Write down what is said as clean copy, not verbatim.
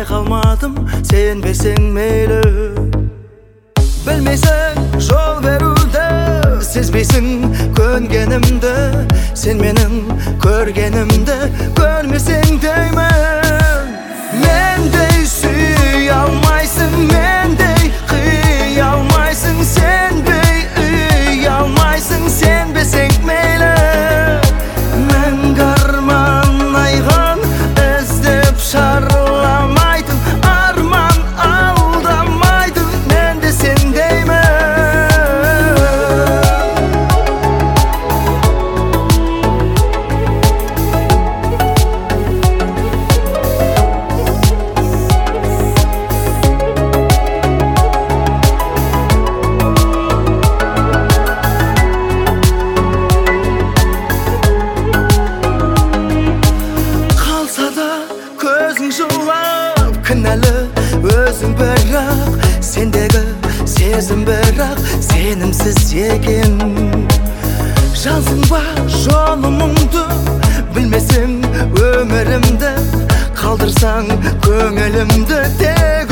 байқалмадым, сенбесең мейлі. Білмейсің жол беруді, сезбейсің көнгенімді, сен менің көргенімді көрмесең деймін. Мендей сүй алмайсың, мендей қый алмайсың, сенбей үй алмайсың, сенбесең мейлі. Мәңгі арман айған іздеп шарламайтын, арман алдамайтын, мен де сендеймін. Жылап кінәлі өзің бірақ, сендегі сезім бірақ сенімсіз екен. Жазың ба жолымыңды, білмесең өмірімді, қалдырсаң көңілімді тек